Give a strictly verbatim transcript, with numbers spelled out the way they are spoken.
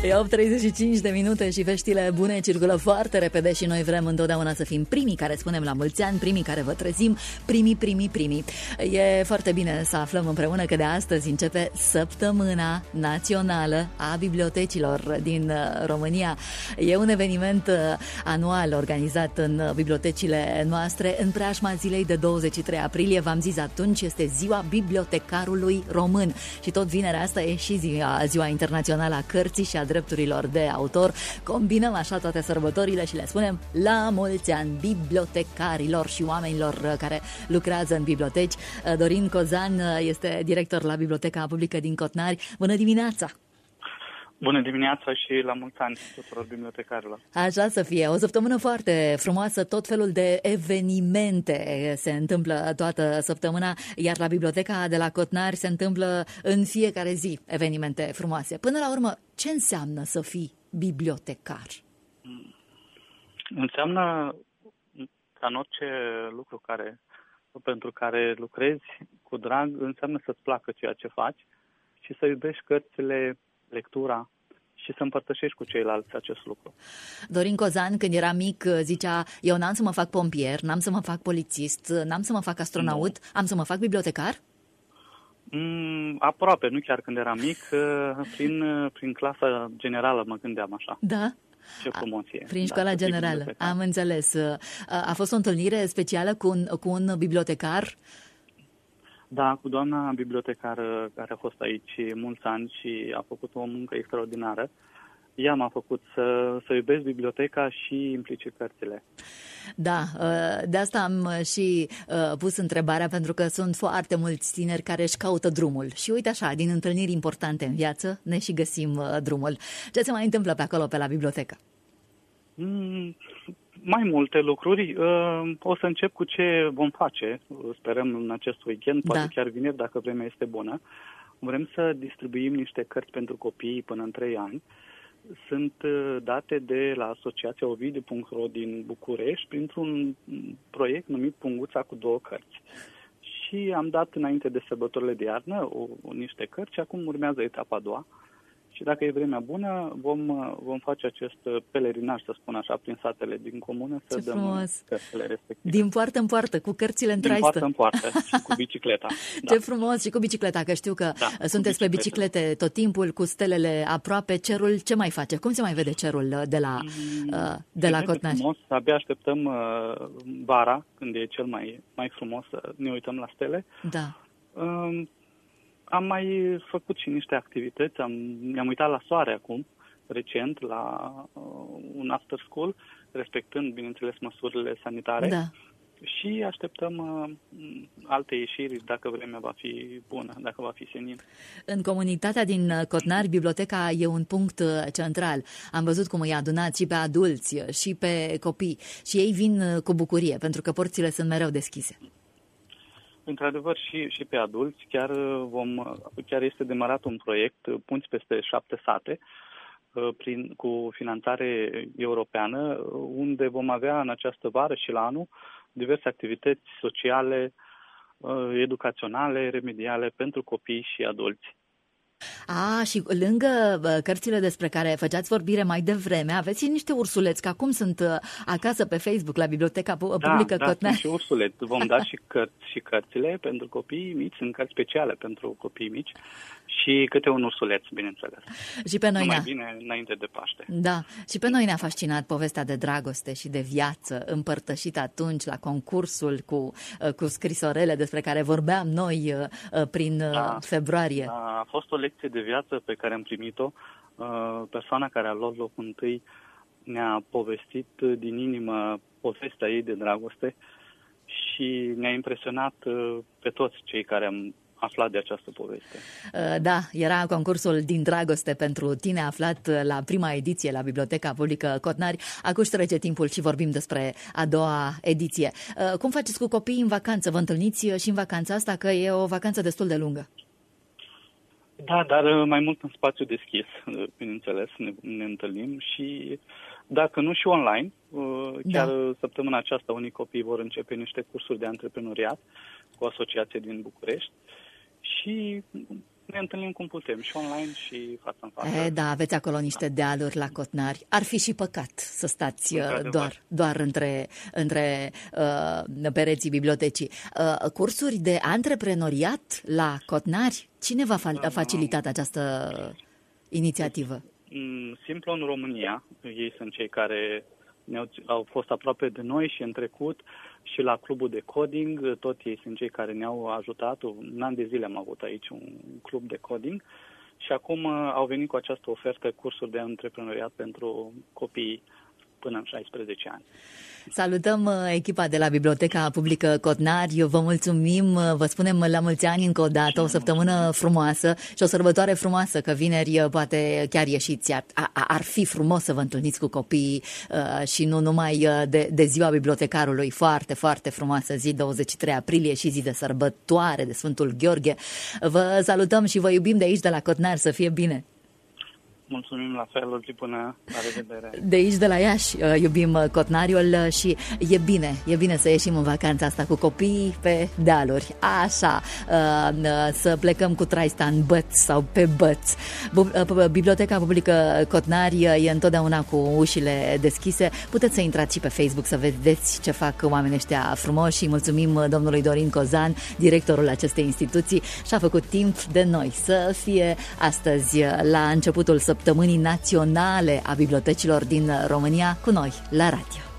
E opt treizeci și cinci de minute și veștile bune circulă foarte repede și noi vrem întotdeauna să fim primii care spunem la mulți ani, primii care vă trezim, primii, primii, primii. E foarte bine să aflăm împreună că de astăzi începe Săptămâna Națională a Bibliotecilor din România. E un eveniment anual organizat în bibliotecile noastre în preajma zilei de douăzeci și trei aprilie. V-am zis atunci, este ziua bibliotecarului român și tot vinerea asta e și ziua, ziua internațională a cărții și a drepturilor de autor. Combinăm așa toate sărbătorile și le spunem la mulți ani bibliotecarilor și oamenilor care lucrează în biblioteci. Dorin Cozan este director la Biblioteca Publică din Cotnari. Bună dimineața! Bună dimineața și la mulți ani tuturor bibliotecarilor. Așa să fie. O săptămână foarte frumoasă, tot felul de evenimente se întâmplă toată săptămâna, iar la Biblioteca de la Cotnari se întâmplă în fiecare zi evenimente frumoase. Până la urmă, ce înseamnă să fii bibliotecar? Înseamnă, ca în orice lucru care, pentru care lucrezi cu drag, înseamnă să-ți placă ceea ce faci și să iubești cărțile, lectura și să împărtășești cu ceilalți acest lucru. Dorin Cozan, când era mic, zicea, eu n-am să mă fac pompier, n-am să mă fac polițist, n-am să mă fac astronaut, nu. Am să mă fac bibliotecar? Mm, aproape, nu chiar când eram mic, prin, prin clasa generală mă gândeam așa. Da? Ce frumos e. Prin școala da, generală, am înțeles. A fost o întâlnire specială cu un, cu un bibliotecar? Da, cu doamna bibliotecară care a fost aici mulți ani și a făcut o muncă extraordinară. Ea m-a făcut să, să iubesc biblioteca și implicit cărțile. Da, de asta am și pus întrebarea, pentru că sunt foarte mulți tineri care își caută drumul. Și uite așa, din întâlniri importante în viață, ne și găsim drumul. Ce se mai întâmplă pe acolo, pe la bibliotecă? Mm, mai multe lucruri. O să încep cu ce vom face, sperăm în acest weekend, poate da. chiar vineri, dacă vremea este bună. Vrem să distribuim niște cărți pentru copii până în trei ani. Sunt date de la Asociația Ovidiu punct ro din București printr-un proiect numit Punguța cu două cărți. Și am dat înainte de sărbătorile de iarnă o, o, niște cărți și acum urmează etapa a doua. Și dacă e vremea bună, vom, vom face acest pelerinaj, să spun așa, prin satele din comună, să Ce dăm frumos. cărțile respective. Din poartă în poartă, cu cărțile în Din traistă. poartă în poartă și cu bicicleta. Ce Da. frumos, și cu bicicleta, că știu că da, sunteți pe biciclete tot timpul, cu stelele aproape. Cerul ce mai face? Cum se mai vede cerul de la, mm, de la Cotnari? Frumos, abia așteptăm uh, vara, când e cel mai, mai frumos, să ne uităm la stele. Da. Uh, Am mai făcut și niște activități, am, ne-am uitat la soare acum, recent, la uh, un after school, respectând, bineînțeles, măsurile sanitare. Da. Și așteptăm uh, alte ieșiri dacă vremea va fi bună, dacă va fi senin. În comunitatea din Cotnari, biblioteca e un punct central. Am văzut cum îi adunați și pe adulți și pe copii și ei vin cu bucurie, pentru că porțile sunt mereu deschise. Într-adevăr, și, și pe adulți, chiar, vom, chiar este demarat un proiect, Punți peste șapte sate, prin, cu finanțare europeană, unde vom avea în această vară și la anul diverse activități sociale, educaționale, remediale pentru copii și adulți. A, și lângă cărțile despre care făceați vorbire mai devreme, aveți și niște ursuleți, că acum sunt acasă pe Facebook la Biblioteca Publică da, Cotnari. Da, și ursuleți. Vom da și cărți și cărțile pentru copii mici, sunt cărți speciale pentru copii mici și câte un ursuleț, bineînțeles. Și pe noi mai ne-a... bine înainte de Paște. Da, și pe noi ne-a fascinat povestea de dragoste și de viață împărtășită atunci la concursul cu, cu scrisorele despre care vorbeam noi prin da, februarie. Da, a fost o lecție de viață pe care am primit-o. Persoana care a luat locul întâi ne-a povestit din inimă povestea ei de dragoste și ne-a impresionat pe toți cei care am aflat de această poveste. Da, era concursul Din Dragoste pentru tine, aflat la prima ediție la Biblioteca Publică Cotnari. Acum trece timpul și vorbim despre a doua ediție. Cum faceți cu copiii în vacanță? Vă întâlniți și în vacanța asta, că e o vacanță destul de lungă? Da, dar mai mult în spațiu deschis, bineînțeles, ne, ne întâlnim și dacă nu și online, chiar da. Săptămâna aceasta unii copii vor începe niște cursuri de antreprenoriat cu o asociație din București și ne întâlnim cum putem, și online și față în față. E, da, aveți acolo niște da. dealuri la Cotnari. Ar fi și păcat să stați doar, doar între, între uh, pereții bibliotecii. Uh, cursuri de antreprenoriat la Cotnari? Cine v-a fa- facilitat această inițiativă? Simplu în România. Ei sunt cei care ne-au, au fost aproape de noi și în trecut, și la clubul de coding, tot ei sunt cei care ne-au ajutat. Un an de zile am avut aici un club de coding și acum au venit cu această ofertă, cursuri de antreprenoriat pentru copii până în șaisprezece ani. Salutăm echipa de la Biblioteca Publică Cotnari, vă mulțumim, vă spunem la mulți ani încă o dată, o săptămână frumoasă și o sărbătoare frumoasă, că vineri poate chiar ieșiți, ar, ar fi frumos să vă întâlniți cu copiii și nu numai de, de ziua bibliotecarului, foarte, foarte frumoasă zi, douăzeci și trei aprilie și zi de sărbătoare de Sfântul Gheorghe. Vă salutăm și vă iubim de aici, de la Cotnari, să fie bine! Mulțumim la fel, o zi până la revedere. De aici, de la Iași, iubim Cotnariul și e bine, e bine să ieșim în vacanța asta cu copiii pe dealuri. Așa, să plecăm cu traista în băți sau pe băți. Biblioteca Publică Cotnari e întotdeauna cu ușile deschise. Puteți să intrați și pe Facebook să vedeți ce fac oamenii ăștia frumoși și mulțumim domnului Dorin Cozan, directorul acestei instituții, și-a făcut timp de noi să fie astăzi la începutul săptămânii naționale a bibliotecilor din România cu noi la radio.